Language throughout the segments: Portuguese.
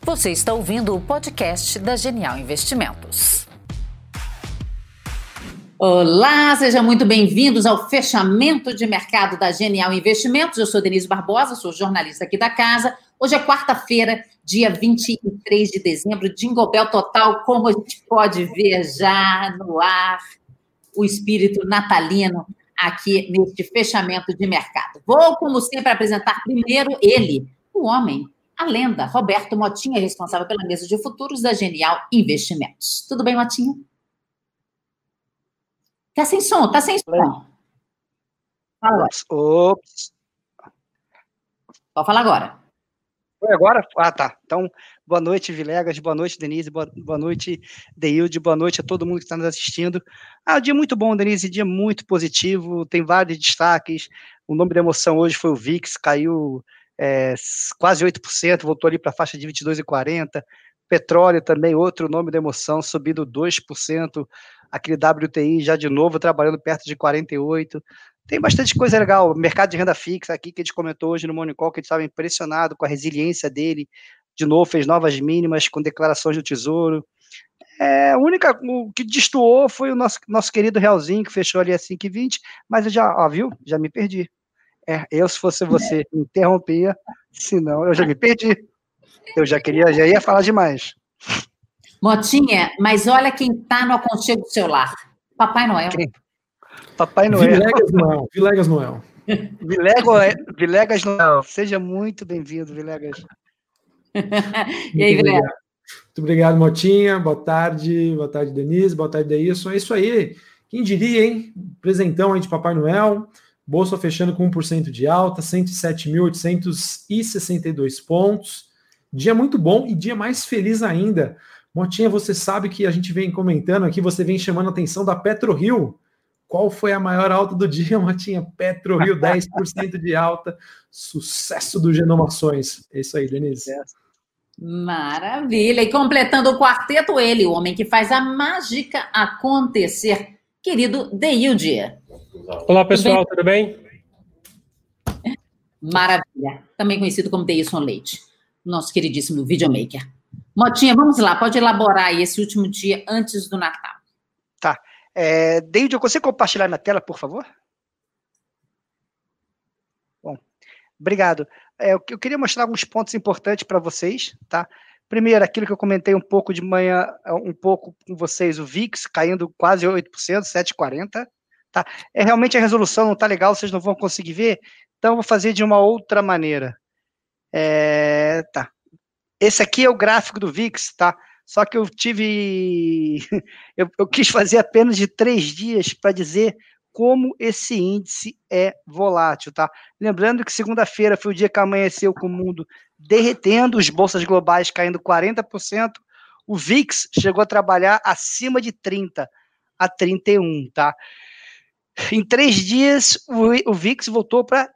Você está ouvindo o podcast da Genial Investimentos. Olá, sejam muito bem-vindos ao fechamento de mercado da Genial Investimentos. Eu sou Denise Barbosa, sou jornalista aqui da casa. Hoje é quarta-feira, dia 23 de dezembro, Jingle Bell total, como a gente pode ver já no ar, o espírito natalino aqui neste fechamento de mercado. Vou, como sempre, apresentar primeiro ele, o homem, a lenda, Roberto Motinha, responsável pela mesa de futuros da Genial Investimentos. Tudo bem, Motinha? Tá sem som, tá sem som. Fala. Ops. Pode falar agora. Foi agora? Ah, tá. Então, boa noite, Vilegas, boa noite, Denise, boa noite, Deilde, boa noite a todo mundo que está nos assistindo. Um dia muito bom, Denise, dia muito positivo, tem vários destaques. O nome da emoção hoje foi o VIX, caiu quase 8%, voltou ali para a faixa de 22,40. Petróleo também, outro nome da emoção, subindo 2%. Aquele WTI já de novo trabalhando perto de 48. Tem bastante coisa legal. O mercado de renda fixa aqui que a gente comentou hoje no Morning Call, que a gente estava impressionado com a resiliência dele. De novo, fez novas mínimas com declarações do Tesouro. O que destoou foi o nosso querido Realzinho, que fechou ali a 5,20, mas eu já, viu? Já me perdi. Eu, se fosse você, me interrompia, senão eu já me perdi. Já ia falar demais. Motinha, mas olha quem está no aconchego do seu lar. Papai Noel. Quem? Papai Noel. Vilegas Noel. Vilegas Noel. Seja muito bem-vindo, Vilegas. E aí, Vilegas? Muito obrigado, Motinha. Boa tarde, Denise. Boa tarde, Deilson. É isso aí. Quem diria, hein? Presentão aí de Papai Noel. Bolsa fechando com 1% de alta, 107.862 pontos. Dia muito bom e dia mais feliz ainda. Motinha, você sabe que a gente vem comentando aqui, você vem chamando a atenção da PetroRio. Qual foi a maior alta do dia, Motinha? PetroRio, 10% de alta. Sucesso do Genomações. É isso aí, Denise. Maravilha. E completando o quarteto, ele, o homem que faz a mágica acontecer. Querido Deilde. Olá, pessoal, tudo bem? Maravilha. Também conhecido como Deilson Leite, nosso queridíssimo videomaker. Motinha, vamos lá, pode elaborar aí esse último dia antes do Natal. Tá. Deilde, eu consigo compartilhar minha tela, por favor? Bom, obrigado. Eu queria mostrar alguns pontos importantes para vocês, tá? Primeiro, aquilo que eu comentei um pouco de manhã, um pouco com vocês, o VIX caindo quase 8%, 7,40%. Tá? Realmente a resolução não está legal, vocês não vão conseguir ver, então eu vou fazer de uma outra maneira. Tá. Esse aqui é o gráfico do VIX, tá? Só que eu quis fazer apenas de 3 dias para dizer como esse índice é volátil, tá? Lembrando que segunda-feira foi o dia que amanheceu com o mundo derretendo, as bolsas globais caindo 40%, o VIX chegou a trabalhar acima de 30 a 31, tá? Em 3 dias, o VIX voltou para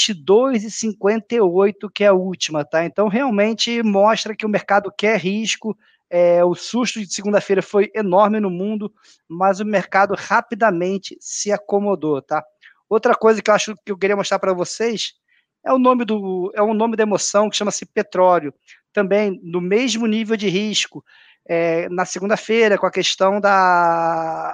22,58, que é a última, tá? Então, realmente mostra que o mercado quer risco. O susto de segunda-feira foi enorme no mundo, mas o mercado rapidamente se acomodou, tá? Outra coisa que eu acho que eu queria mostrar para vocês é um nome da emoção que chama-se petróleo. Também no mesmo nível de risco. Na segunda-feira, com a questão da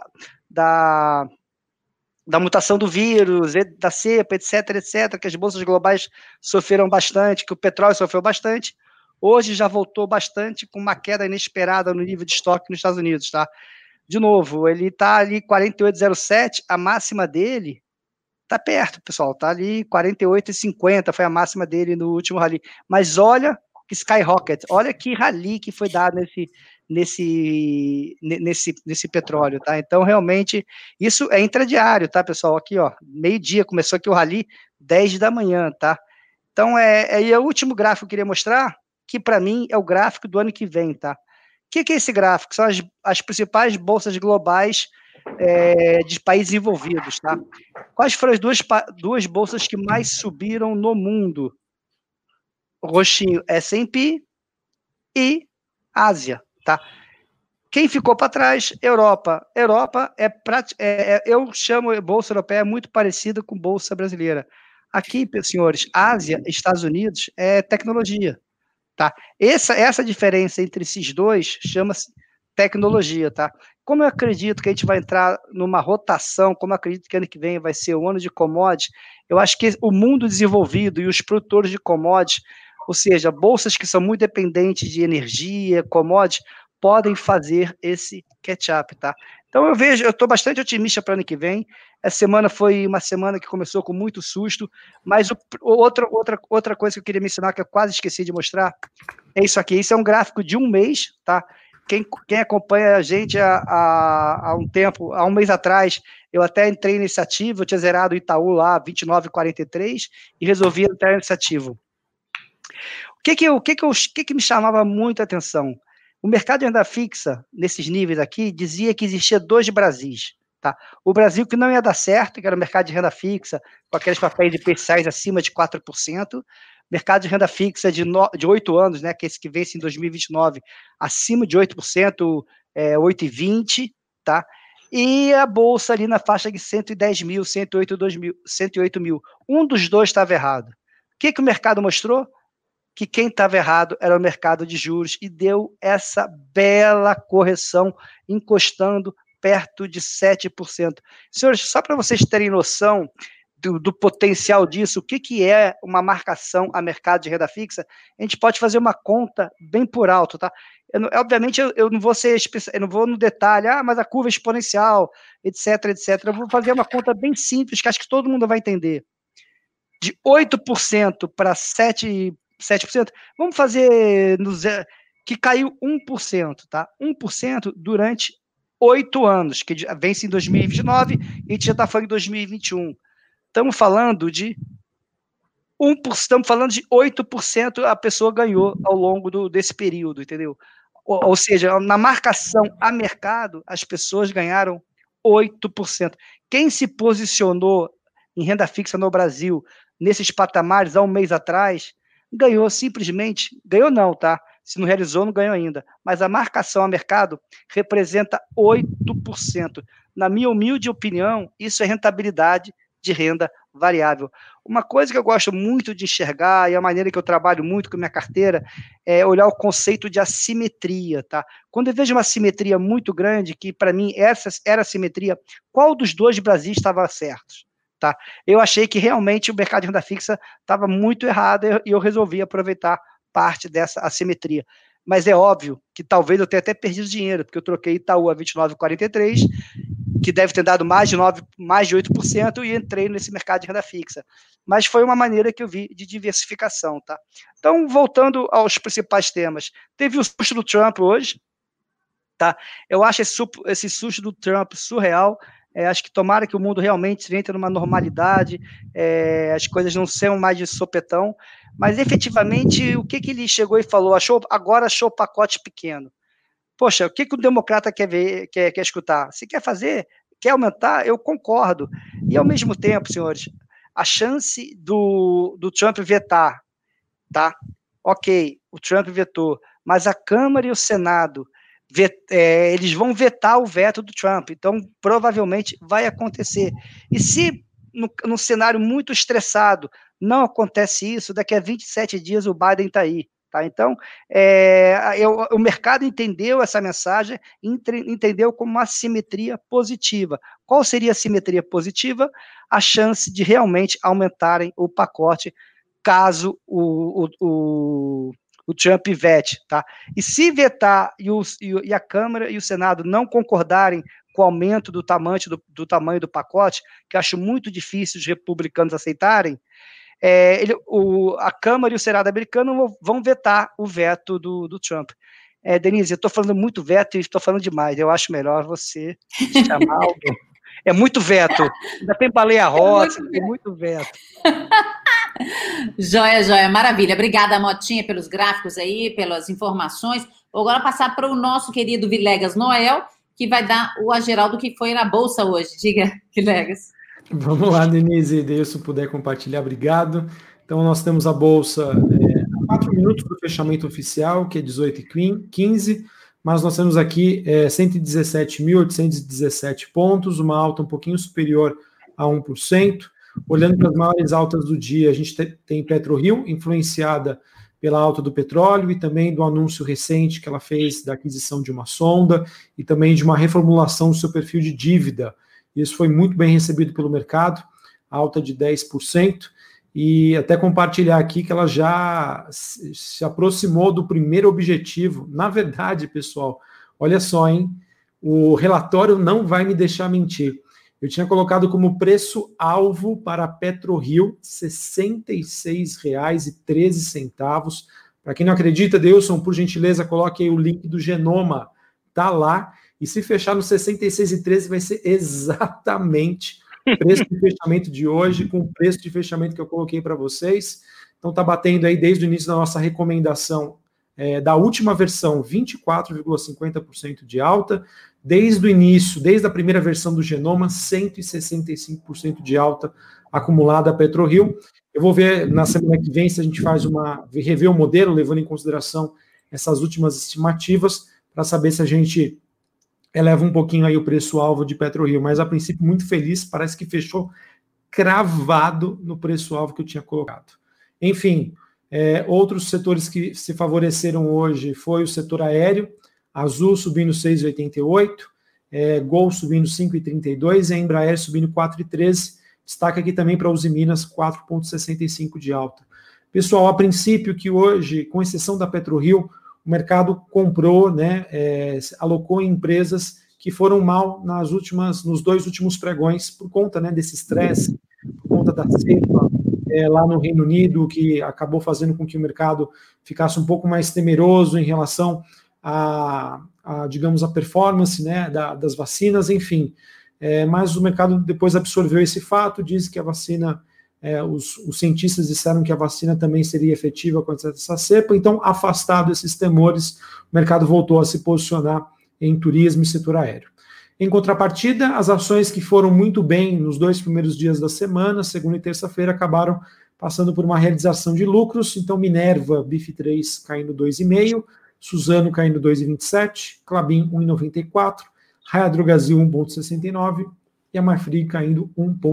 mutação do vírus, da cepa, etc., que as bolsas globais sofreram bastante, que o petróleo sofreu bastante, hoje já voltou bastante com uma queda inesperada no nível de estoque nos Estados Unidos, tá? De novo, ele está ali 48,07, a máxima dele está perto, pessoal, está ali 48,50, foi a máxima dele no último rally. Mas olha que skyrocket, olha que rally que foi dado nesse petróleo, tá? Então, realmente, isso é intradiário, tá, pessoal? Aqui, ó, meio-dia, começou aqui o rally, 10 da manhã, tá? Então, e o último gráfico que eu queria mostrar, que para mim é o gráfico do ano que vem, tá? O que é esse gráfico? São as principais bolsas globais de países envolvidos, tá? Quais foram as duas bolsas que mais subiram no mundo? O roxinho, S&P e Ásia, tá? Quem ficou para trás? Europa. Europa eu chamo a bolsa europeia muito parecida com a bolsa brasileira. Aqui, senhores, Ásia, Estados Unidos é tecnologia. tá? Essa diferença entre esses dois chama-se tecnologia, tá? Como eu acredito que a gente vai entrar numa rotação, como eu acredito que ano que vem vai ser o ano de commodities, eu acho que o mundo desenvolvido e os produtores de commodities, ou seja, bolsas que são muito dependentes de energia, commodities, podem fazer esse catch-up, tá? Então eu estou bastante otimista para o ano que vem. Essa semana foi uma semana que começou com muito susto, mas outra coisa que eu queria mencionar, que eu quase esqueci de mostrar, é isso aqui. Isso é um gráfico de um mês, tá? Quem acompanha a gente há um mês atrás, eu até entrei nesse ativo, eu tinha zerado o Itaú lá, 29,43, e resolvi entrar nesse ativo. O que me chamava muito a atenção? O mercado de renda fixa, nesses níveis aqui, dizia que existia 2 Brasis. Tá? O Brasil que não ia dar certo, que era o mercado de renda fixa, com aqueles papéis de PCAs acima de 4%, mercado de renda fixa de 8 anos, né, que é esse que vence em 2029, acima de 8%, 8,20%, tá? E a bolsa ali na faixa de 110 mil, 108 mil. Um dos dois estava errado. O que o mercado mostrou? Que quem estava errado era o mercado de juros e deu essa bela correção, encostando perto de 7%. Senhores, só para vocês terem noção do potencial disso, o que é uma marcação a mercado de renda fixa, a gente pode fazer uma conta bem por alto, tá? Obviamente, eu não vou eu não vou no detalhe, mas a curva é exponencial, etc, etc. Eu vou fazer uma conta bem simples, que acho que todo mundo vai entender. De 8% para 7%, vamos fazer que caiu 1%, tá? 1% durante 8 anos, que vence em 2029 e a gente já está falando em 2021. Estamos falando de 8% a pessoa ganhou ao longo desse período, entendeu? Ou seja, na marcação a mercado, as pessoas ganharam 8%. Quem se posicionou em renda fixa no Brasil nesses patamares há um mês atrás, ganhou não, tá? Se não realizou, não ganhou ainda. Mas a marcação a mercado representa 8%. Na minha humilde opinião, isso é rentabilidade de renda variável. Uma coisa que eu gosto muito de enxergar, e a maneira que eu trabalho muito com a minha carteira, é olhar o conceito de assimetria, tá? Quando eu vejo uma assimetria muito grande, que para mim essa era a assimetria, qual dos 2 Brasis estava certo? Tá? Eu achei que realmente o mercado de renda fixa estava muito errado e eu resolvi aproveitar parte dessa assimetria. Mas é óbvio que talvez eu tenha até perdido dinheiro, porque eu troquei Itaú a 29,43, que deve ter dado mais de 8%, e entrei nesse mercado de renda fixa. Mas foi uma maneira que eu vi de diversificação. Tá? Então, voltando aos principais temas, teve o susto do Trump hoje. Tá? Eu acho esse susto do Trump surreal. Acho que tomara que o mundo realmente entre numa normalidade, as coisas não sejam mais de sopetão, mas efetivamente o que ele chegou e falou? Agora achou o pacote pequeno. Poxa, o que o democrata quer escutar? Se quer fazer, quer aumentar, eu concordo. E ao mesmo tempo, senhores, a chance do Trump vetar, tá? Ok, o Trump vetou, mas a Câmara e o Senado eles vão vetar o veto do Trump, então provavelmente vai acontecer. E se num cenário muito estressado não acontece isso, daqui a 27 dias o Biden está aí. Tá? Então, o mercado entendeu essa mensagem, entendeu como uma simetria positiva. Qual seria a simetria positiva? A chance de realmente aumentarem o pacote caso o Trump vete, tá? E se vetar e a Câmara e o Senado não concordarem com o aumento do tamanho do pacote, que eu acho muito difícil os republicanos aceitarem, a Câmara e o Senado americano vão vetar o veto do Trump. Denise, eu estou falando muito veto e estou falando demais, eu acho melhor você chamar alguém. É muito veto, ainda tem baleia rosa, tem muito veto. Joia, maravilha. Obrigada, Motinha, pelos gráficos aí, pelas informações. Vou agora passar para o nosso querido Vilegas Noel, que vai dar a geral do que foi na Bolsa hoje. Diga, Vilegas. Vamos lá, Denise, se puder compartilhar, obrigado. Então, nós temos a Bolsa a 4 minutos do fechamento oficial, que é 18h15, mas nós temos aqui 117.817 pontos, uma alta um pouquinho superior a 1%. Olhando para as maiores altas do dia, a gente tem PetroRio, influenciada pela alta do petróleo e também do anúncio recente que ela fez da aquisição de uma sonda e também de uma reformulação do seu perfil de dívida. Isso foi muito bem recebido pelo mercado, alta de 10%, e até compartilhar aqui que ela já se aproximou do primeiro objetivo. Na verdade, pessoal, olha só, hein? O relatório não vai me deixar mentir. Eu tinha colocado como preço-alvo para a PetroRio R$ 66,13. Para quem não acredita, Deilson, por gentileza, coloque aí o link do Genoma. Está lá. E se fechar no 66,13 vai ser exatamente o preço de fechamento de hoje, com o preço de fechamento que eu coloquei para vocês. Então está batendo aí desde o início da nossa recomendação da última versão, 24,50% de alta. Desde o início, desde a primeira versão do Genoma, 165% de alta acumulada a PetroRio. Eu vou ver na semana que vem se a gente faz rever o modelo, levando em consideração essas últimas estimativas, para saber se a gente eleva um pouquinho aí o preço-alvo de PetroRio. Mas, a princípio, muito feliz, parece que fechou cravado no preço-alvo que eu tinha colocado. Enfim, outros setores que se favoreceram hoje foi o setor aéreo, Azul subindo 6,88, Gol subindo 5,32 e a Embraer subindo 4,13. Destaque aqui também para a Uzi Minas, 4,65 de alta. Pessoal, a princípio que hoje, com exceção da PetroRio, o mercado comprou, alocou em empresas que foram mal nos 2 últimos pregões, por conta desse estresse, por conta da cepa lá no Reino Unido, que acabou fazendo com que o mercado ficasse um pouco mais temeroso em relação digamos, a performance das vacinas, enfim. Mas o mercado depois absorveu esse fato, diz que a vacina, os cientistas disseram que a vacina também seria efetiva contra essa cepa, então, afastado esses temores, o mercado voltou a se posicionar em turismo e setor aéreo. Em contrapartida, as ações que foram muito bem nos 2 primeiros dias da semana, segunda e terça-feira, acabaram passando por uma realização de lucros, então Minerva, BIF3 caindo 2,5%, Suzano caindo 2,27%, Klabin 1,94%, Raia Drogasil 1,69% e a Marfrig caindo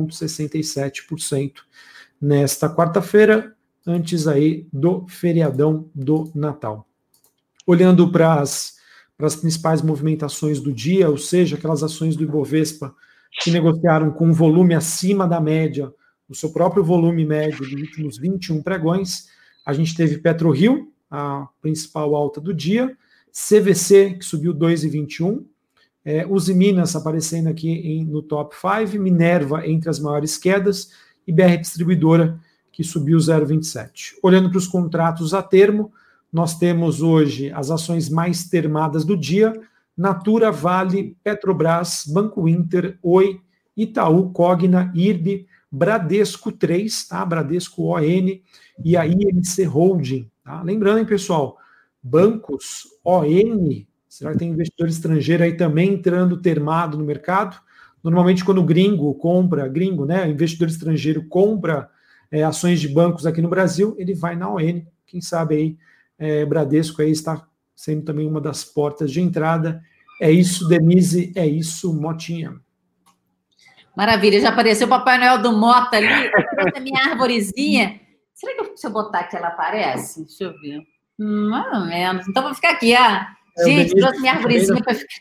1,67% nesta quarta-feira, antes aí do feriadão do Natal. Olhando para as principais movimentações do dia, ou seja, aquelas ações do Ibovespa que negociaram com um volume acima da média, o seu próprio volume médio dos últimos 21 pregões, a gente teve PetroRio, a principal alta do dia, CVC, que subiu 2,21%, Uzi Minas aparecendo aqui no top 5, Minerva entre as maiores quedas e BR Distribuidora, que subiu 0,27%. Olhando para os contratos a termo, nós temos hoje as ações mais termadas do dia, Natura, Vale, Petrobras, Banco Inter, Oi, Itaú, Cogna, IRB, Bradesco 3, tá? Bradesco ON e a IMC Holding. Tá? Lembrando, hein, pessoal, bancos ON, será que tem investidor estrangeiro aí também entrando termado no mercado? Normalmente, quando o investidor estrangeiro compra ações de bancos aqui no Brasil, ele vai na ON. Quem sabe aí, Bradesco aí está sendo também uma das portas de entrada. É isso, Denise, é isso, Motinha. Maravilha, já apareceu o Papai Noel do Mota ali, essa minha arvorezinha. Será que se eu botar aqui ela aparece? Deixa eu ver. Mais ou menos. Então vou ficar aqui, gente, trouxe minha arvorezinha para ficar.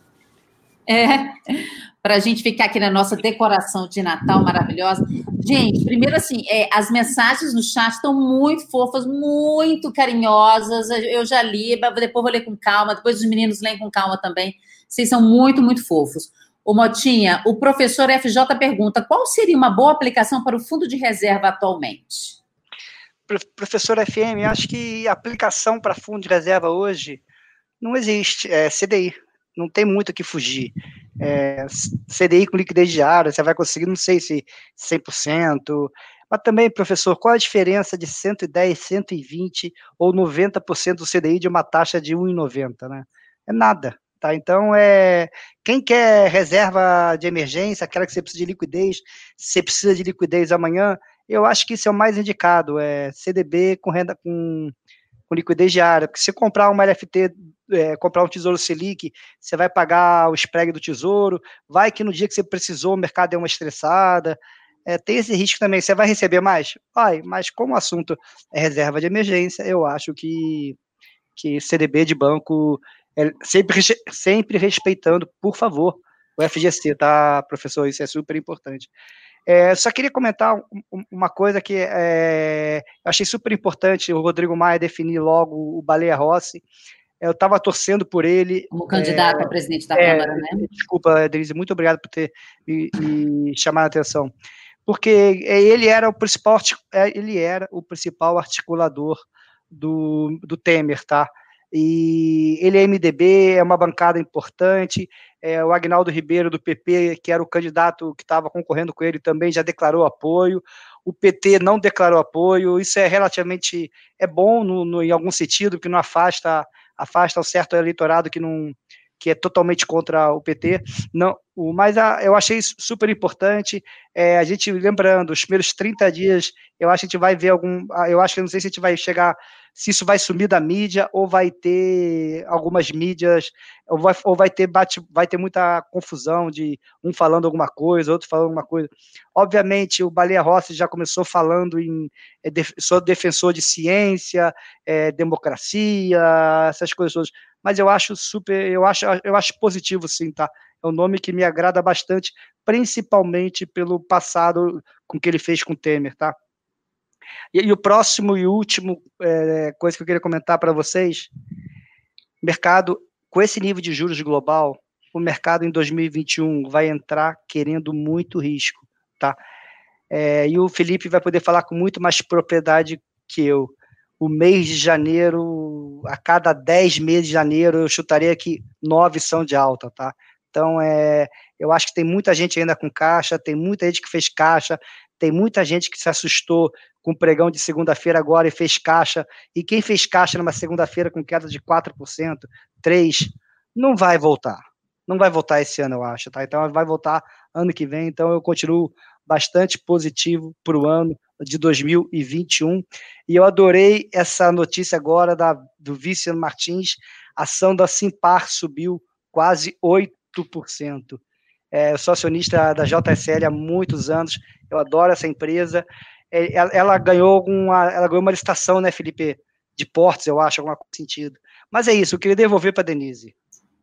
Para a gente ficar aqui na nossa decoração de Natal maravilhosa. Gente, primeiro assim, as mensagens no chat estão muito fofas, muito carinhosas. Eu já li, depois vou ler com calma, depois os meninos leem com calma também. Vocês são muito, muito fofos. Ô Motinha, o professor FJ pergunta, qual seria uma boa aplicação para o fundo de reserva atualmente? Professor FM, acho que a aplicação para fundo de reserva hoje não existe, CDI, não tem muito o que fugir. CDI com liquidez diária, você vai conseguir, não sei se 100%, mas também, professor, qual a diferença de 110, 120 ou 90% do CDI de uma taxa de 1,90, né? É nada. Tá, então, quem quer reserva de emergência, aquela que você precisa de liquidez, você precisa de liquidez amanhã, eu acho que isso é o mais indicado, CDB com renda com liquidez diária, porque se comprar uma LFT, comprar um Tesouro Selic, você vai pagar o spread do Tesouro, vai que no dia que você precisou o mercado deu uma estressada, tem esse risco também. Você vai receber mais? Vai, mas como o assunto é reserva de emergência, eu acho que CDB de banco, sempre respeitando, por favor, o FGC, tá, professor? Isso é super importante. Só queria comentar uma coisa que eu achei super importante, o Rodrigo Maia definir logo o Baleia Rossi. Eu estava torcendo por ele. Como candidato a presidente da Câmara, né? Desculpa, Denise, muito obrigado por ter me chamado a atenção. Porque ele era o principal articulador do Temer, tá? E ele é MDB, é uma bancada importante, o Agnaldo Ribeiro do PP, que era o candidato que estava concorrendo com ele, também já declarou apoio, o PT não declarou apoio, isso é relativamente bom em algum sentido, que não afasta o certo eleitorado que é totalmente contra o PT, mas eu achei super importante, a gente lembrando, os primeiros 30 dias, eu acho que a gente vai ver não sei se a gente vai chegar, se isso vai sumir da mídia, ou vai ter algumas mídias, ou vai ter muita confusão de um falando alguma coisa, outro falando alguma coisa. Obviamente, o Baleia Rossi já começou falando sou defensor de ciência, democracia, essas coisas todas, mas eu acho positivo, sim, tá? É um nome que me agrada bastante, principalmente pelo passado com que ele fez com o Temer, tá? E o próximo e último coisa que eu queria comentar para vocês, mercado, com esse nível de juros global, o mercado em 2021 vai entrar querendo muito risco, tá? E o Felipe vai poder falar com muito mais propriedade que eu. O mês de janeiro, a cada 10 meses de janeiro, eu chutaria que 9 são de alta, tá? Então, eu acho que tem muita gente ainda com caixa, tem muita gente que fez caixa, tem muita gente que se assustou com o pregão de segunda-feira agora e fez caixa, e quem fez caixa numa segunda-feira com queda de 4%, 3%, não vai voltar. Não vai voltar esse ano, eu acho, tá? Então, vai voltar ano que vem, então eu continuo bastante positivo para o ano de 2021, e eu adorei essa notícia agora do Vício Martins, a ação da Simpar subiu quase 8%. Eu sou acionista da JSL há muitos anos, eu adoro essa empresa, ela ganhou uma licitação, né, Felipe, de portos, eu acho, alguma coisa sentido. Mas é isso, eu queria devolver para a Denise.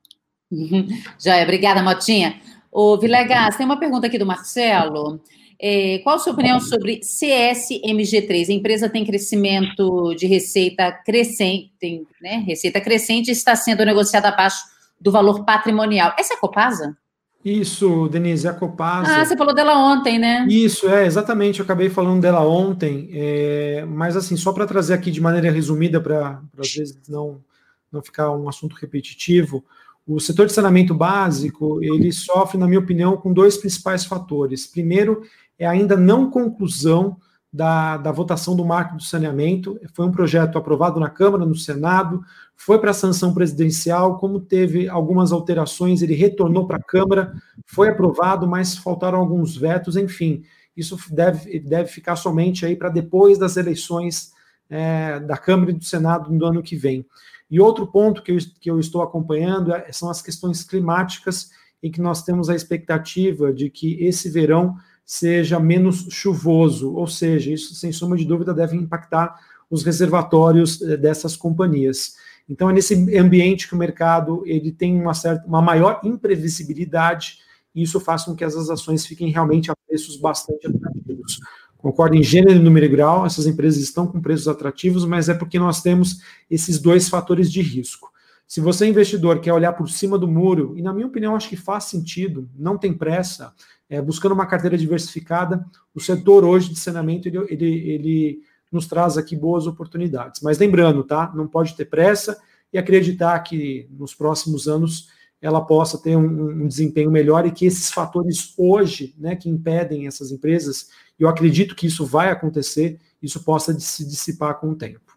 Joia, obrigada, Motinha. Ô, Vilegas, tem uma pergunta aqui do Marcelo. Qual a sua opinião sobre CSMG3? A empresa tem crescimento de receita crescente, né? Receita crescente e está sendo negociada abaixo do valor patrimonial. Essa é a Copasa? Isso, Denise, é a Copasa. Você falou dela ontem, né? Isso, exatamente, eu acabei falando dela ontem, mas assim, só para trazer aqui de maneira resumida, para às vezes não ficar um assunto repetitivo, o setor de saneamento básico, ele sofre, na minha opinião, com dois principais fatores. Primeiro, é ainda não conclusão da votação do marco do saneamento. Foi um projeto aprovado na Câmara, no Senado, foi para a sanção presidencial, como teve algumas alterações, ele retornou para a Câmara, foi aprovado, mas faltaram alguns vetos, enfim. Isso deve ficar somente aí para depois das eleições da Câmara e do Senado no ano que vem. E outro ponto que eu estou acompanhando são as questões climáticas, em que nós temos a expectativa de que esse verão seja menos chuvoso, ou seja, isso, sem sombra de dúvida, deve impactar os reservatórios dessas companhias. Então, é nesse ambiente que o mercado ele tem uma maior imprevisibilidade, e isso faz com que as ações fiquem realmente a preços bastante atrativos. Concordo em gênero, número e grau, essas empresas estão com preços atrativos, mas é porque nós temos esses dois fatores de risco. Se você, investidor, quer olhar por cima do muro, e na minha opinião acho que faz sentido, não tem pressa, buscando uma carteira diversificada, o setor hoje de saneamento, ele nos traz aqui boas oportunidades. Mas lembrando, tá? Não pode ter pressa e acreditar que nos próximos anos ela possa ter um desempenho melhor e que esses fatores hoje, né, que impedem essas empresas, eu acredito que isso vai acontecer, isso possa se dissipar com o tempo.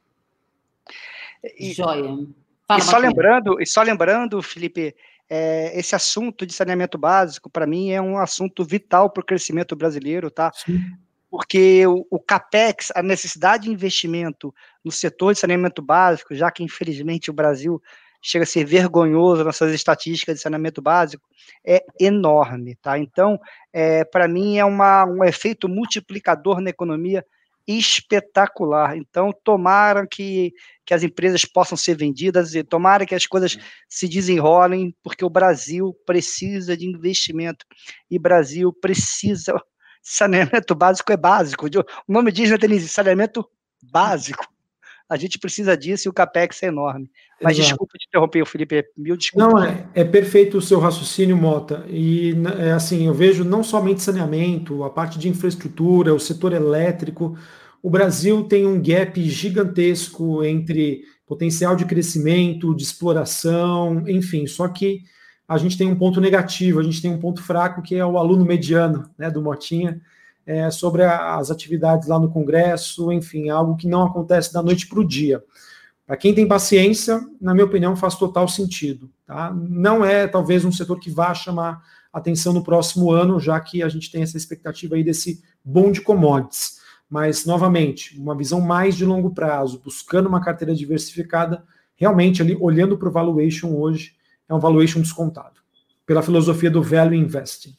Joia. E só lembrando, Felipe, esse assunto de saneamento básico, para mim, é um assunto vital para o crescimento brasileiro, tá? Sim. Porque o CAPEX, a necessidade de investimento no setor de saneamento básico, já que, infelizmente, o Brasil chega a ser vergonhoso nas suas estatísticas de saneamento básico, é enorme, tá? Então, para mim, é um efeito multiplicador na economia espetacular. Então, tomara que as empresas possam ser vendidas e tomara que as coisas se desenrolem, porque o Brasil precisa de investimento e o Brasil precisa... Saneamento básico é básico. O nome diz, né, Denise? Saneamento básico. A gente precisa disso e o CAPEX é enorme. Mas Exato. Desculpa te interromper, Felipe, mil desculpas. Não, é perfeito o seu raciocínio, Mota. E assim, eu vejo não somente saneamento, a parte de infraestrutura, o setor elétrico. O Brasil tem um gap gigantesco entre potencial de crescimento, de exploração, enfim. Só que a gente tem um ponto negativo, a gente tem um ponto fraco, que é o aluno mediano, né, do Motinha, sobre as atividades lá no Congresso, enfim, algo que não acontece da noite para o dia. Para quem tem paciência, na minha opinião, faz total sentido. Tá? Não é, talvez, um setor que vá chamar atenção no próximo ano, já que a gente tem essa expectativa aí desse boom de commodities. Mas, novamente, uma visão mais de longo prazo, buscando uma carteira diversificada, realmente, ali, olhando para o valuation hoje, é um valuation descontado, pela filosofia do value investing.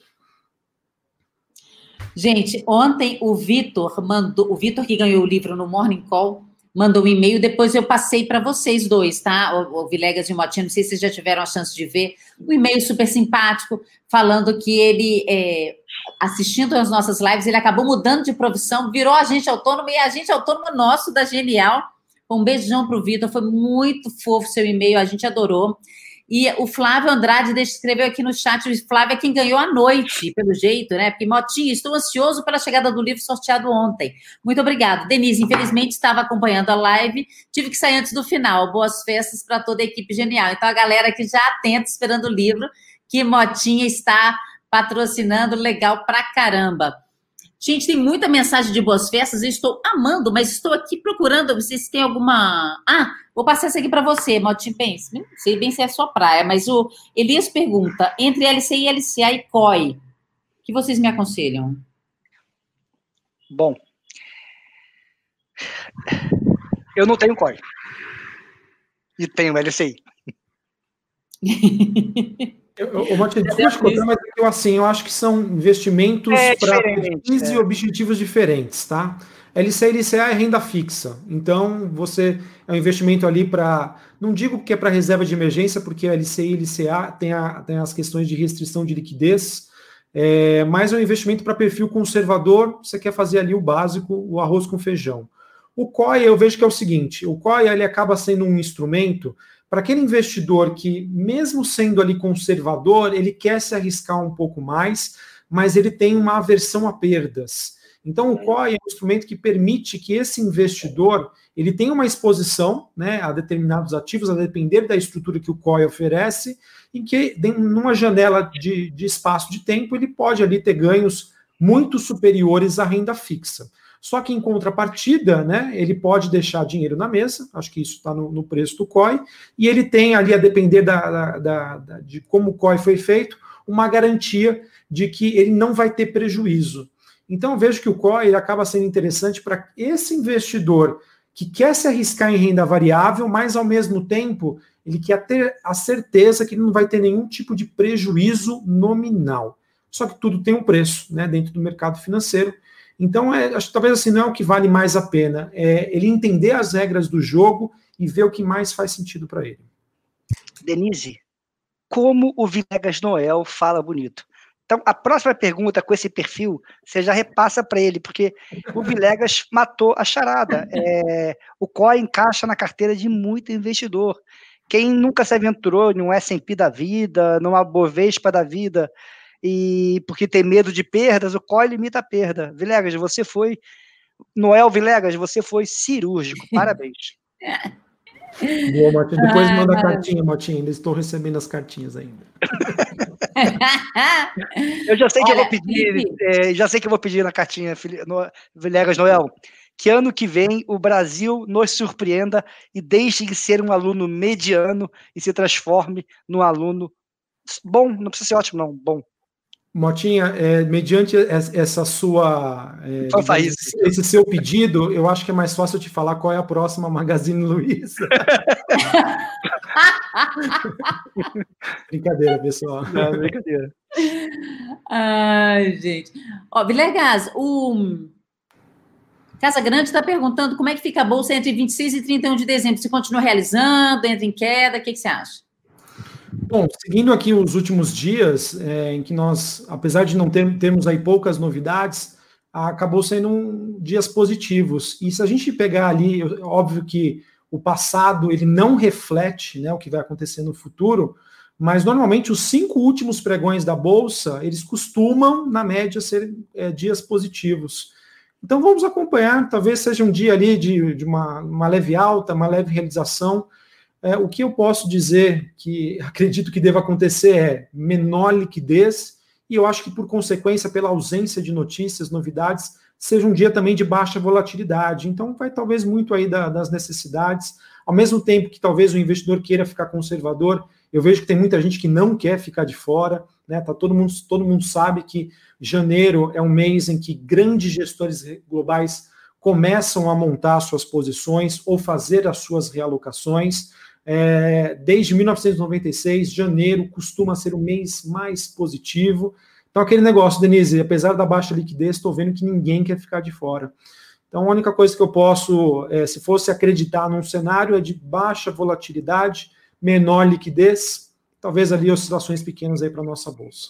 Gente, ontem o Vitor que ganhou o livro no Morning Call, mandou um e-mail, depois eu passei para vocês dois, tá? O Vilegas e o Motinha, não sei se vocês já tiveram a chance de ver, um e-mail super simpático, falando que ele, assistindo às nossas lives, ele acabou mudando de profissão, virou agente autônomo, e agente autônomo nosso da Genial. Um beijão para o Vitor, foi muito fofo seu e-mail, a gente adorou. E o Flávio Andrade escreveu aqui no chat, o Flávio é quem ganhou à noite, pelo jeito, né? Porque, Motinha, estou ansioso pela chegada do livro sorteado ontem. Muito obrigado. Denise, infelizmente, estava acompanhando a live, tive que sair antes do final. Boas festas para toda a equipe Genial. Então, a galera aqui já atenta, esperando o livro, que Motinha está patrocinando, legal pra caramba. Gente, tem muita mensagem de boas festas, eu estou amando, mas estou aqui procurando, vocês têm alguma... Vou passar essa aqui para você, Motinha, pense. Não sei bem se é a sua praia, mas o Elias pergunta, entre LCI, LCA e COI, o que vocês me aconselham? Bom, eu não tenho COI. E tenho LCI. Motinha, desculpa te contar, mas eu acho que são investimentos para perfis e objetivos diferentes, tá? LCA e LCA é renda fixa, então você é um investimento ali para, não digo que é para reserva de emergência, porque a LCA e LCA tem as questões de restrição de liquidez, mas é um investimento para perfil conservador, você quer fazer ali o básico, o arroz com feijão. O COI, eu vejo que é o seguinte, o COI ele acaba sendo um instrumento para aquele investidor que, mesmo sendo ali conservador, ele quer se arriscar um pouco mais, mas ele tem uma aversão a perdas. Então, o COI é um instrumento que permite que esse investidor ele tenha uma exposição, né, a determinados ativos, a depender da estrutura que o COI oferece, em que, numa janela de espaço de tempo, ele pode ali ter ganhos muito superiores à renda fixa. Só que, em contrapartida, né, ele pode deixar dinheiro na mesa, acho que isso está no preço do COI, e ele tem ali, a depender de como o COI foi feito, uma garantia de que ele não vai ter prejuízo. Então, eu vejo que o COI ele acaba sendo interessante para esse investidor que quer se arriscar em renda variável, mas, ao mesmo tempo, ele quer ter a certeza que ele não vai ter nenhum tipo de prejuízo nominal. Só que tudo tem um preço, né, dentro do mercado financeiro. Então, acho que talvez assim não é o que vale mais a pena, é ele entender as regras do jogo e ver o que mais faz sentido para ele. Denise, como o Vilegas Noel fala bonito. Então, a próxima pergunta com esse perfil, você já repassa para ele, porque o Vilegas matou a charada. O COI encaixa na carteira de muito investidor. Quem nunca se aventurou num S&P da vida, numa Bovespa da vida, e porque tem medo de perdas, o COI limita a perda. Vilegas, Noel Vilegas, você foi cirúrgico. Parabéns. Boa, Motinha. Depois manda a cartinha, Motinha. Ainda estou recebendo as cartinhas ainda. Eu já sei que eu vou pedir na cartinha, Vilegas Noel, que ano que vem o Brasil nos surpreenda e deixe de ser um aluno mediano e se transforme num aluno bom, não precisa ser ótimo, não, bom. Motinha, mediante essa sua esse seu pedido, eu acho que é mais fácil te falar qual é a próxima Magazine Luiza. Brincadeira, pessoal. Não, brincadeira. Ai, gente. Ó, Vilegas, o Casa Grande está perguntando como é que fica a Bolsa entre 26 e 31 de dezembro. Se continua realizando, entra em queda, o que você acha? Bom, seguindo aqui os últimos dias, em que nós, apesar de não termos aí poucas novidades, acabou sendo dias positivos. E se a gente pegar ali, óbvio que o passado ele não reflete, né, o que vai acontecer no futuro, mas normalmente os 5 últimos pregões da Bolsa, eles costumam, na média, ser dias positivos. Então vamos acompanhar, talvez seja um dia ali de uma leve alta, uma leve realização. O que eu posso dizer que acredito que deva acontecer é menor liquidez, e eu acho que, por consequência, pela ausência de notícias, novidades, seja um dia também de baixa volatilidade. Então, vai talvez muito aí das necessidades. Ao mesmo tempo que talvez o investidor queira ficar conservador, eu vejo que tem muita gente que não quer ficar de fora, né? Todo mundo sabe que janeiro é um mês em que grandes gestores globais começam a montar suas posições ou fazer as suas realocações. Desde 1996, janeiro costuma ser o mês mais positivo. Então, aquele negócio, Denise, apesar da baixa liquidez, estou vendo que ninguém quer ficar de fora. Então, a única coisa que eu posso, se fosse acreditar num cenário, é de baixa volatilidade, menor liquidez, talvez ali oscilações pequenas aí para a nossa bolsa.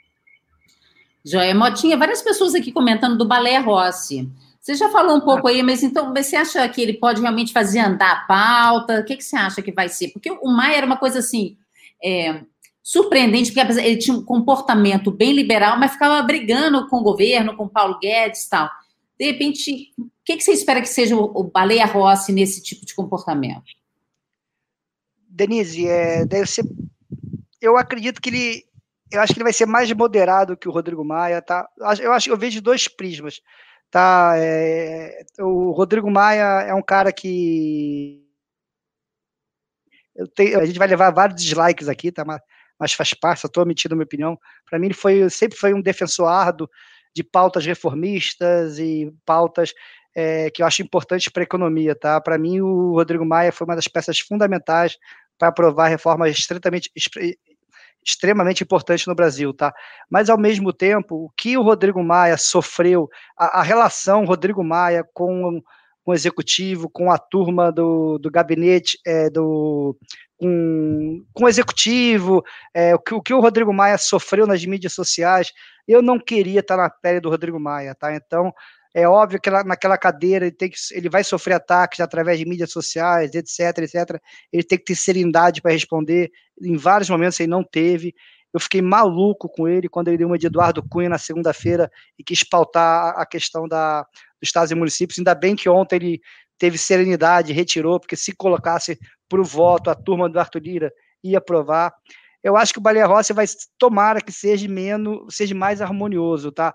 Joia. Motinha, várias pessoas aqui comentando do Baleia Rossi. Você já falou um pouco aí, mas então você acha que ele pode realmente fazer andar a pauta? O que você acha que vai ser? Porque o Maia era uma coisa assim, surpreendente, porque ele tinha um comportamento bem liberal, mas ficava brigando com o governo, com o Paulo Guedes e tal. De repente, o que você espera que seja o Baleia Rossi nesse tipo de comportamento? Denise, deve ser. Eu acredito que eu acho que ele vai ser mais moderado que o Rodrigo Maia, tá? Eu vejo 2 prismas. Tá, o Rodrigo Maia é um cara que a gente vai levar vários dislikes aqui, tá? Mas faz parte, só estou omitindo a minha opinião. Para mim, ele sempre foi um defensor árduo de pautas reformistas e pautas que eu acho importantes para a economia, tá? Para mim, o Rodrigo Maia foi uma das peças fundamentais para aprovar reformas extremamente importante no Brasil, tá? Mas, ao mesmo tempo, o que o Rodrigo Maia sofreu, a relação Rodrigo Maia com o executivo, com a turma do gabinete, com o executivo, o que o Rodrigo Maia sofreu nas mídias sociais, eu não queria estar na pele do Rodrigo Maia, tá? Então, é óbvio que naquela cadeira ele vai sofrer ataques através de mídias sociais, etc. Ele tem que ter serenidade para responder. Em vários momentos ele não teve. Eu fiquei maluco com ele quando ele deu uma de Eduardo Cunha na segunda-feira e quis pautar a questão dos estados e municípios. Ainda bem que ontem ele teve serenidade, retirou, porque se colocasse para o voto, a turma do Arthur Lira ia aprovar. Eu acho que o Baleia Rossi tomara que seja mais harmonioso, tá?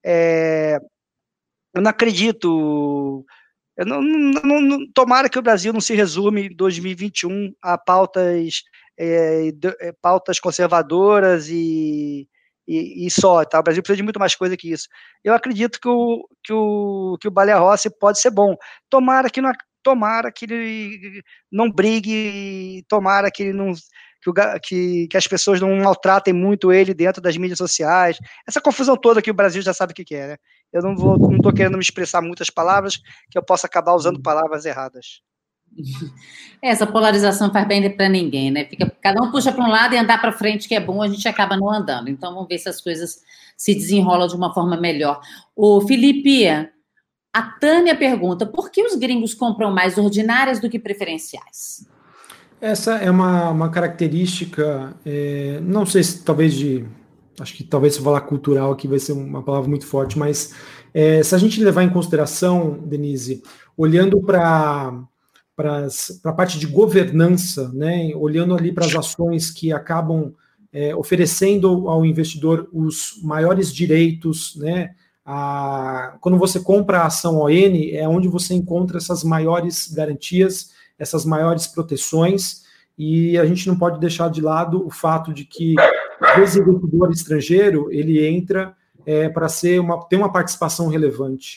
Eu não acredito. Tomara que o Brasil não se resume em 2021 a pautas conservadoras e só. Tá? O Brasil precisa de muito mais coisa que isso. Eu acredito que o Baleia Rossi pode ser bom. Tomara que ele não brigue, tomara que ele não. Que as pessoas não maltratem muito ele dentro das mídias sociais, essa confusão toda que o Brasil já sabe o que é, né? Eu não estou querendo me expressar muitas palavras, que eu possa acabar usando palavras erradas. Essa polarização faz bem para ninguém, né? Cada um puxa para um lado e andar para frente, que é bom, a gente acaba não andando. Então, vamos ver se as coisas se desenrolam de uma forma melhor. O Felipe, a Tânia pergunta, por que os gringos compram mais ordinárias do que preferenciais? Essa é uma característica, não sei se talvez acho que talvez se falar cultural aqui vai ser uma palavra muito forte, mas se a gente levar em consideração, Denise, olhando para a parte de governança, né, olhando ali para as ações que acabam oferecendo ao investidor os maiores direitos, né, quando você compra a ação ON, é onde você encontra essas maiores garantias, essas maiores proteções, e a gente não pode deixar de lado o fato de que o investidor estrangeiro, ele entra para ter uma participação relevante.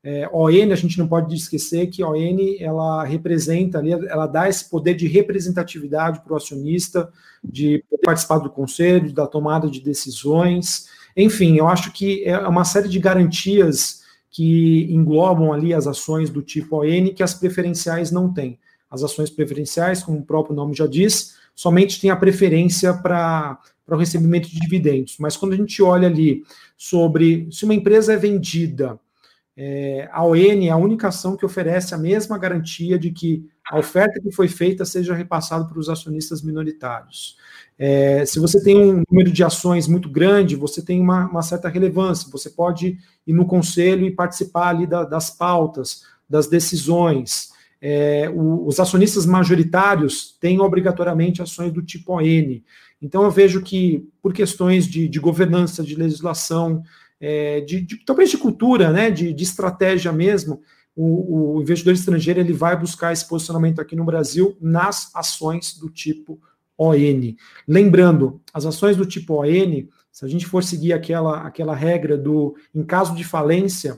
ON, a gente não pode esquecer que a ON, ela representa ali, ela dá esse poder de representatividade para o acionista, de participar do conselho, da tomada de decisões. Enfim, eu acho que é uma série de garantias que englobam ali as ações do tipo ON que as preferenciais não têm. As ações preferenciais, como o próprio nome já diz, somente tem a preferência para o recebimento de dividendos. Mas quando a gente olha ali sobre se uma empresa é vendida, a ON é a única ação que oferece a mesma garantia de que a oferta que foi feita seja repassada para os acionistas minoritários. Se você tem um número de ações muito grande, você tem uma certa relevância, você pode ir no conselho e participar ali das pautas, das decisões. Os acionistas majoritários têm obrigatoriamente ações do tipo ON. Então eu vejo que, por questões de governança, de legislação, talvez de cultura, né, de estratégia mesmo, o investidor estrangeiro ele vai buscar esse posicionamento aqui no Brasil nas ações do tipo ON. Lembrando, as ações do tipo ON, se a gente for seguir aquela regra em caso de falência,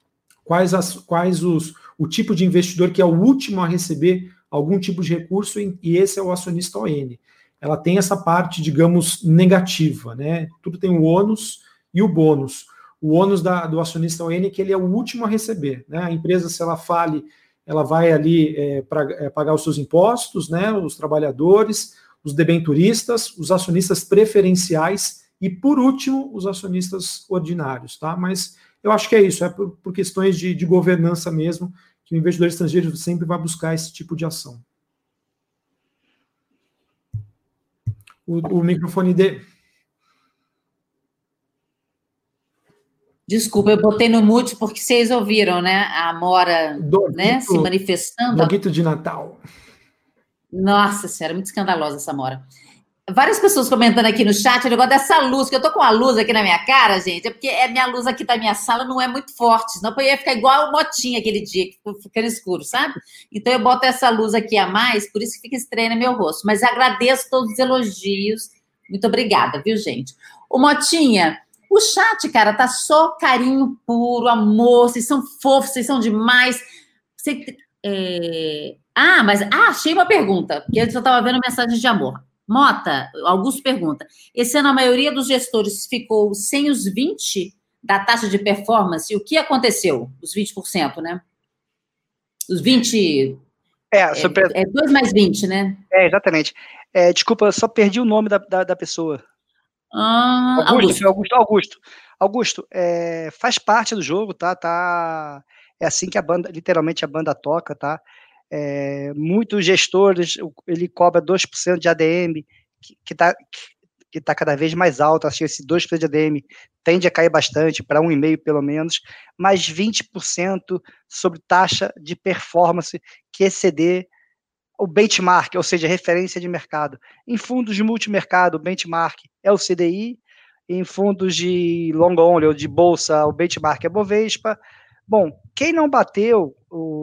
o tipo de investidor que é o último a receber algum tipo de recurso, e esse é o acionista ON. Ela tem essa parte, digamos, negativa, né? Tudo tem o ônus e o bônus. O ônus do acionista ON é que ele é o último a receber, né? A empresa, se ela fale, ela vai ali pagar os seus impostos, né? Os trabalhadores, os debenturistas, os acionistas preferenciais e, por último, os acionistas ordinários, tá? Mas eu acho que é isso, por questões de governança mesmo, que o investidor estrangeiro sempre vai buscar esse tipo de ação. O microfone dele. Desculpa, eu botei no mute porque vocês ouviram, né? A Amora, né, se manifestando. Doguito de Natal. Nossa Senhora, muito escandalosa essa Amora. Várias pessoas comentando aqui no chat o negócio dessa luz, que eu tô com a luz aqui na minha cara, gente, é porque a minha luz aqui da minha sala não é muito forte, senão eu ia ficar igual o Motinha aquele dia, que ficou ficando escuro, sabe? Então eu boto essa luz aqui a mais, por isso que fica estranho no meu rosto. Mas agradeço todos os elogios. Muito obrigada, viu, gente? O Motinha, o chat, cara, tá só carinho puro, amor, vocês são fofos, vocês são demais. Achei uma pergunta, porque eu só estava vendo mensagens de amor. Mota, Augusto pergunta, esse ano a maioria dos gestores ficou sem os 20% da taxa de performance, e o que aconteceu? Os 20%, né? Os 20%... É 2 mais 20, né? Exatamente. Desculpa, eu só perdi o nome da pessoa. Augusto, faz parte do jogo, tá? É assim que literalmente a banda toca, tá? Muitos gestores, ele cobra 2% de ADM, que tá cada vez mais alto. Acho que esse 2% de ADM tende a cair bastante, para 1,5% pelo menos, mais 20% sobre taxa de performance que exceder o benchmark, ou seja, referência de mercado. Em fundos de multimercado, o benchmark é o CDI, em fundos de long only ou de bolsa, o benchmark é Bovespa. Bom, quem não bateu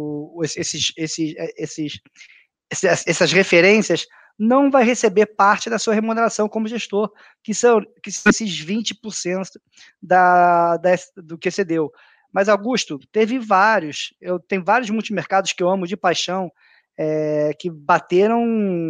essas referências não vai receber parte da sua remuneração como gestor, que são esses 20% do que excedeu. Mas, Augusto, eu tenho vários multimercados que eu amo de paixão, que bateram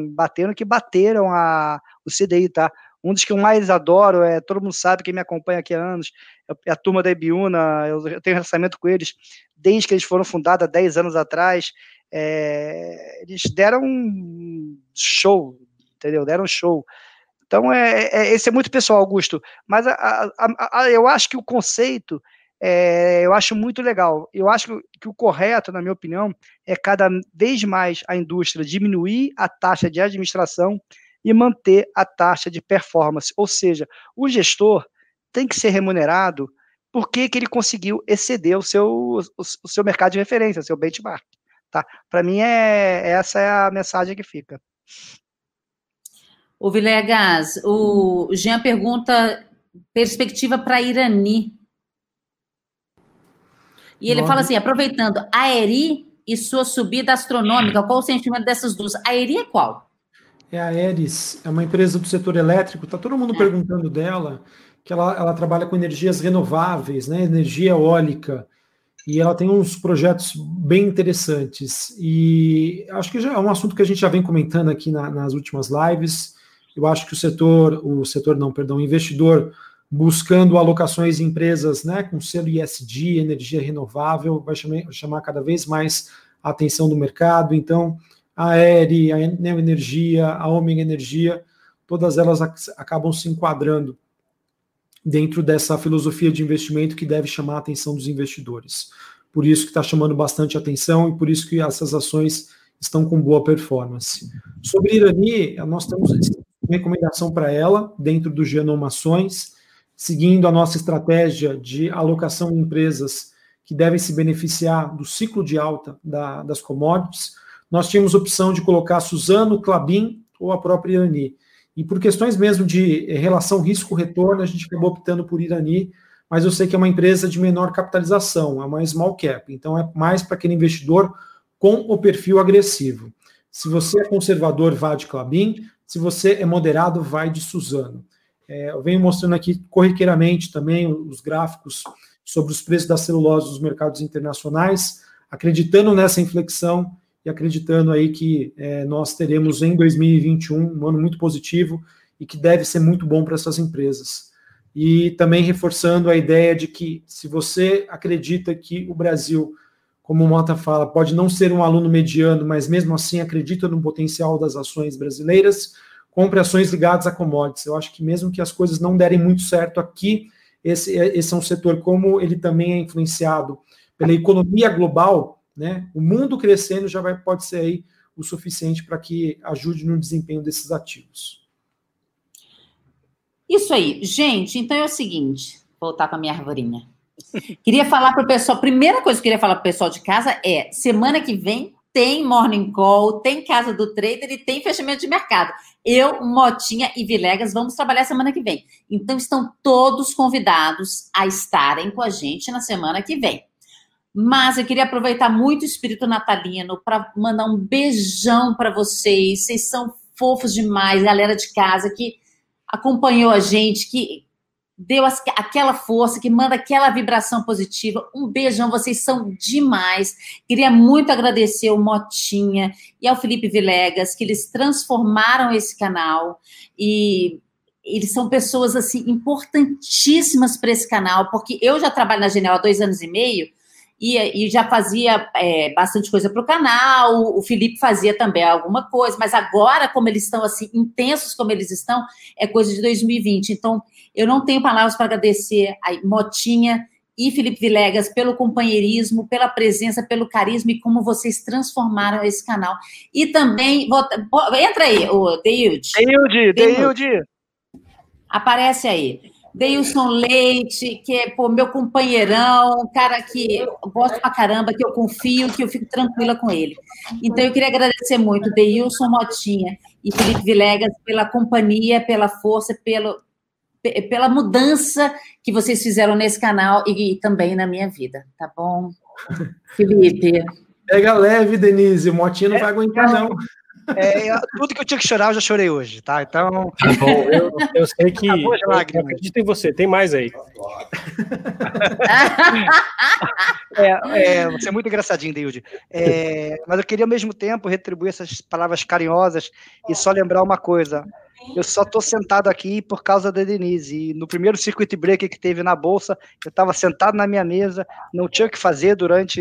o CDI, tá? Um dos que eu mais adoro, todo mundo sabe, quem me acompanha aqui há anos, é a turma da Ibiúna. Eu tenho relacionamento com eles desde que eles foram fundados há 10 anos atrás. Eles deram um show, entendeu? Deram um show. Então, esse é muito pessoal, Augusto. Mas eu acho que o conceito, eu acho muito legal. Eu acho que o correto, na minha opinião, é cada vez mais a indústria diminuir a taxa de administração e manter a taxa de performance. Ou seja, o gestor tem que ser remunerado porque ele conseguiu exceder o seu mercado de referência, o seu benchmark. Tá? Para mim, essa é a mensagem que fica. O Vilegas, o Jean pergunta perspectiva para Irani. E ele fala assim, aproveitando, a ERI e sua subida astronômica, qual o sentimento dessas duas? A ERI é qual? É a Eris, é uma empresa do setor elétrico, está todo mundo perguntando dela, que ela trabalha com energias renováveis, né, energia eólica, e ela tem uns projetos bem interessantes. E acho que já é um assunto que a gente já vem comentando aqui nas últimas lives. Eu acho que o investidor buscando alocações em empresas, né, com selo ESG, energia renovável, vai chamar cada vez mais a atenção do mercado. Então, a Aere, a Neo Energia, a Omega Energia, todas elas acabam se enquadrando dentro dessa filosofia de investimento que deve chamar a atenção dos investidores. Por isso que está chamando bastante atenção e por isso que essas ações estão com boa performance. Sobre Irani, nós temos recomendação para ela, dentro do Genoma Ações, seguindo a nossa estratégia de alocação em empresas que devem se beneficiar do ciclo de alta das commodities. Nós tínhamos opção de colocar Suzano, Klabin ou a própria Irani. E por questões mesmo de relação risco-retorno, a gente acabou optando por Irani, mas eu sei que é uma empresa de menor capitalização, é uma small cap, então é mais para aquele investidor com o perfil agressivo. Se você é conservador, vá de Klabin. Se você é moderado, vai de Suzano. Eu venho mostrando aqui corriqueiramente também os gráficos sobre os preços da celulose dos mercados internacionais, acreditando nessa inflexão e acreditando aí que nós teremos em 2021 um ano muito positivo e que deve ser muito bom para essas empresas. E também reforçando a ideia de que se você acredita que o Brasil, como o Mota fala, pode não ser um aluno mediano, mas mesmo assim acredita no potencial das ações brasileiras, compre ações ligadas a commodities. Eu acho que mesmo que as coisas não derem muito certo aqui, esse é um setor, como ele também é influenciado pela economia global, né? O mundo crescendo já pode ser aí o suficiente para que ajude no desempenho desses ativos. Isso aí. Gente, então é o seguinte, vou voltar com a minha arvorinha. Queria falar para o pessoal, primeira coisa que eu queria falar para o pessoal de casa é, semana que vem tem Morning Call, tem Casa do Trader e tem fechamento de mercado. Eu, Motinha e Vilegas vamos trabalhar semana que vem. Então estão todos convidados a estarem com a gente na semana que vem. Mas eu queria aproveitar muito o espírito natalino para mandar um beijão para vocês. Vocês são fofos demais, galera de casa que acompanhou a gente, que deu aquela força, que manda aquela vibração positiva. Um beijão, vocês são demais. Queria muito agradecer ao Motinha e ao Felipe Vilegas, que eles transformaram esse canal e eles são pessoas assim importantíssimas para esse canal, porque eu já trabalho na Genial há 2 anos e meio e já fazia bastante coisa para o canal, o Felipe fazia também alguma coisa, mas agora, como eles estão assim, intensos como eles estão, é coisa de 2020. Então, eu não tenho palavras para agradecer a Motinha e Felipe Vilegas pelo companheirismo, pela presença, pelo carisma e como vocês transformaram esse canal. E também, entra aí, o Deilde. Aparece aí. Deilson Leite, que é meu companheirão, um cara que eu gosto pra caramba, que eu confio, que eu fico tranquila com ele. Então, eu queria agradecer muito Deilson, Motinha e Felipe Vilegas pela companhia, pela força, pela mudança que vocês fizeram nesse canal e também na minha vida, tá bom? Felipe. Pega leve, Denise, o Motinha não vai aguentar, não. Tudo que eu tinha que chorar, eu já chorei hoje, tá? Então. Tá bom, eu sei que. Eu acredito em você, tem mais aí. Você é muito engraçadinho, Deilde. Mas eu queria, ao mesmo tempo, retribuir essas palavras carinhosas e só lembrar uma coisa. Eu só estou sentado aqui por causa da Denise. E no primeiro circuit break que teve na Bolsa, eu estava sentado na minha mesa, não tinha o que fazer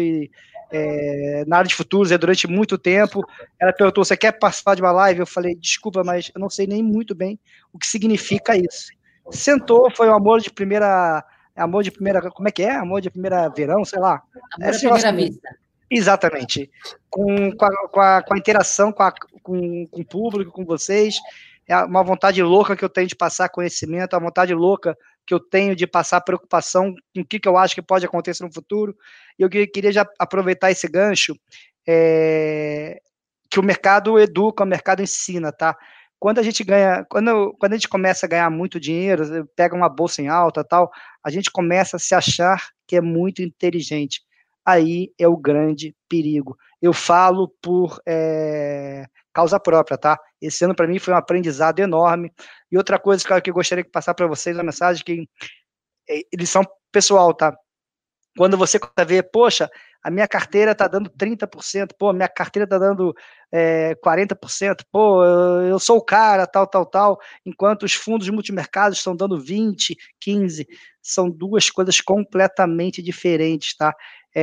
na área de futuros durante muito tempo. Ela perguntou, você quer participar de uma live? Eu falei, desculpa, mas eu não sei nem muito bem o que significa isso. Sentou, foi um amor de primeira, como é que é? Amor de primeira verão, sei lá. Amor de primeira vista. Exatamente. Com a interação com o público, com vocês, é uma vontade louca que eu tenho de passar conhecimento, uma vontade louca que eu tenho de passar preocupação com o que eu acho que pode acontecer no futuro. E eu queria já aproveitar esse gancho, que o mercado educa, o mercado ensina, tá? Quando a gente começa a ganhar muito dinheiro, pega uma bolsa em alta, tal, a gente começa a se achar que é muito inteligente. Aí é o grande perigo. Eu falo por causa própria, tá? Esse ano para mim foi um aprendizado enorme. E outra coisa que eu gostaria de passar para vocês, uma mensagem que lição pessoal, tá? Quando você começa a ver, poxa, a minha carteira está dando 30%, pô, a minha carteira está dando 40%, pô, eu sou o cara, tal, enquanto os fundos multimercados estão dando 20%, 15%, são duas coisas completamente diferentes, tá?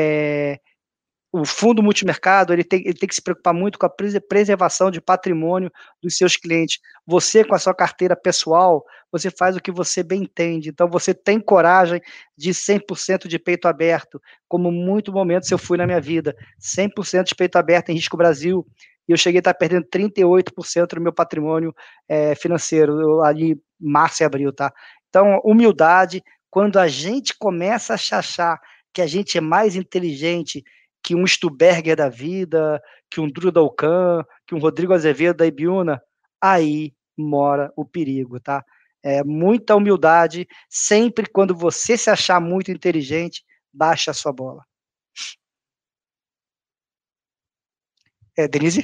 O fundo multimercado ele tem que se preocupar muito com a preservação de patrimônio dos seus clientes. Você, com a sua carteira pessoal, você faz o que você bem entende. Então, você tem coragem de 100% de peito aberto, como muitos momentos eu fui na minha vida. 100% de peito aberto em Risco Brasil, e eu cheguei a estar perdendo 38% do meu patrimônio financeiro, ali março e abril, tá? Então, humildade, quando a gente começa a achar que a gente é mais inteligente que um Stuberger da vida, que um Druda Alcan, que um Rodrigo Azevedo da Ibiúna, aí mora o perigo, tá? Muita humildade, sempre quando você se achar muito inteligente, baixa a sua bola. Denise?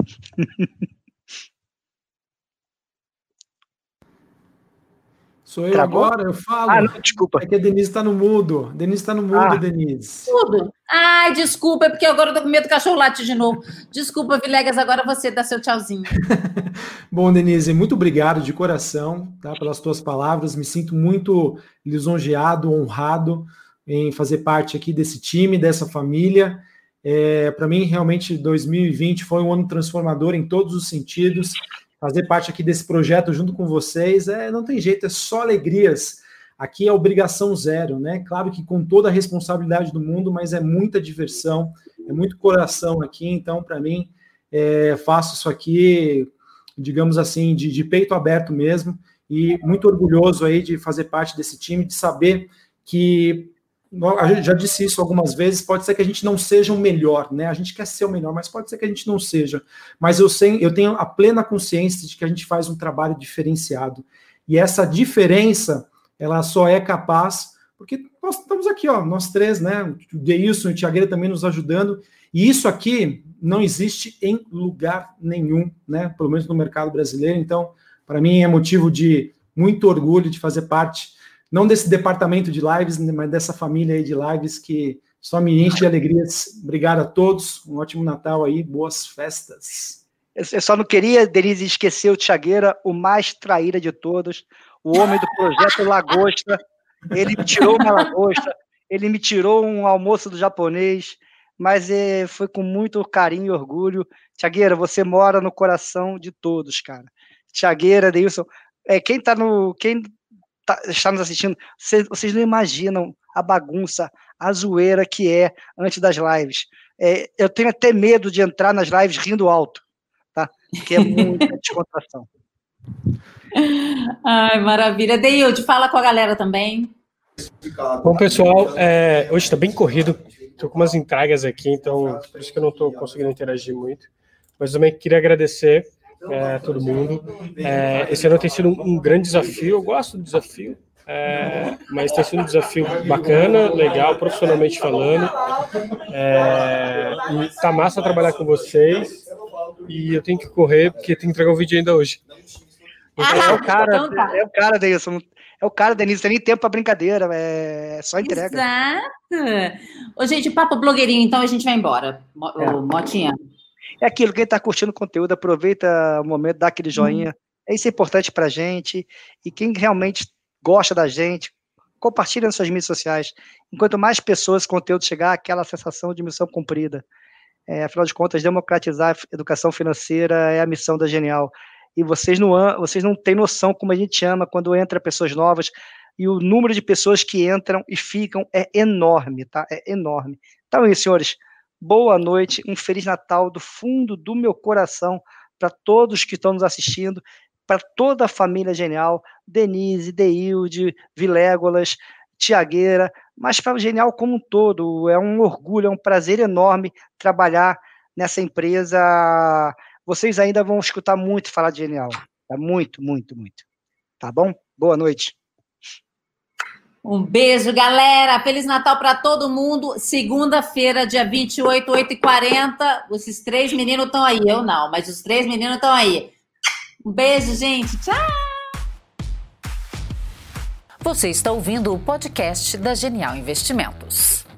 Sou eu. Travou? Agora, eu falo. Não, desculpa. É que a Denise está no mudo. Denise. Tudo. Ai, desculpa, é porque agora eu tô com medo do cachorro latir de novo. Desculpa, Vilegas, agora você dá seu tchauzinho. Bom, Denise, muito obrigado de coração, tá, pelas tuas palavras. Me sinto muito lisonjeado, honrado em fazer parte aqui desse time, dessa família. Para mim, realmente, 2020 foi um ano transformador em todos os sentidos. Fazer parte aqui desse projeto junto com vocês, não tem jeito, é só alegrias. Aqui é obrigação zero, né? Claro que com toda a responsabilidade do mundo, mas é muita diversão, é muito coração aqui. Então, para mim, faço isso aqui, digamos assim, de peito aberto mesmo, e muito orgulhoso aí de fazer parte desse time, de saber que, eu já disse isso algumas vezes, pode ser que a gente não seja o melhor, né? A gente quer ser o melhor, mas pode ser que a gente não seja. Mas eu tenho a plena consciência de que a gente faz um trabalho diferenciado. E essa diferença, ela só é capaz, porque nós estamos aqui, ó, nós três, né? O Deilson e o Thiagueira também nos ajudando. E isso aqui não existe em lugar nenhum, né? Pelo menos no mercado brasileiro. Então, para mim é motivo de muito orgulho de fazer parte, não desse departamento de lives, mas dessa família aí de lives que só me enche de alegrias. Obrigado a todos, um ótimo Natal aí, boas festas. Eu só não queria, Denise, esquecer o Thiagueira, o mais traíra de todos, o homem do projeto Lagosta. Ele me tirou uma lagosta, ele me tirou um almoço do japonês, mas foi com muito carinho e orgulho. Thiagueira, você mora no coração de todos, cara. Thiagueira, Deilson, quem está nos assistindo, vocês não imaginam a bagunça, a zoeira que é antes das lives. Eu tenho até medo de entrar nas lives rindo alto, tá? Porque é muita descontração. Ai, maravilha. Deilde, fala com a galera também. Bom, pessoal, hoje está bem corrido, estou com umas entregas aqui, então por isso que eu não estou conseguindo interagir muito, mas também queria agradecer a todo mundo. Esse ano tem sido um grande desafio, eu gosto do desafio, mas tem sido um desafio bacana, legal, profissionalmente falando, e tá massa trabalhar com vocês, e eu tenho que correr, porque tenho que entregar um vídeo ainda hoje. É o cara, Deilson. É o cara, Denise, não tem nem tempo para brincadeira, é só entrega. Exato. Ô, gente, papo blogueirinho, então a gente vai embora. Motinha. É aquilo, quem está curtindo o conteúdo, aproveita o momento, dá aquele joinha. Isso é importante para a gente. E quem realmente gosta da gente, compartilha nas suas mídias sociais. Enquanto mais pessoas, conteúdo chegar, aquela sensação de missão cumprida. Afinal de contas, democratizar a educação financeira é a missão da Genial. E vocês não têm noção como a gente ama quando entra pessoas novas, e o número de pessoas que entram e ficam é enorme, tá? É enorme. Então é isso, senhores. Boa noite, um Feliz Natal do fundo do meu coração para todos que estão nos assistindo, para toda a família Genial, Denise, Deilde, Vilégolas, Thiagueira, mas para o Genial como um todo. É um orgulho, é um prazer enorme trabalhar nessa empresa. Vocês ainda vão escutar muito falar de Genial. Tá? Muito, muito, muito. Tá bom? Boa noite. Um beijo, galera. Feliz Natal para todo mundo. Segunda-feira, dia 28, 8h40. Esses 3 meninos estão aí. Eu não, mas os 3 meninos estão aí. Um beijo, gente. Tchau! Você está ouvindo o podcast da Genial Investimentos.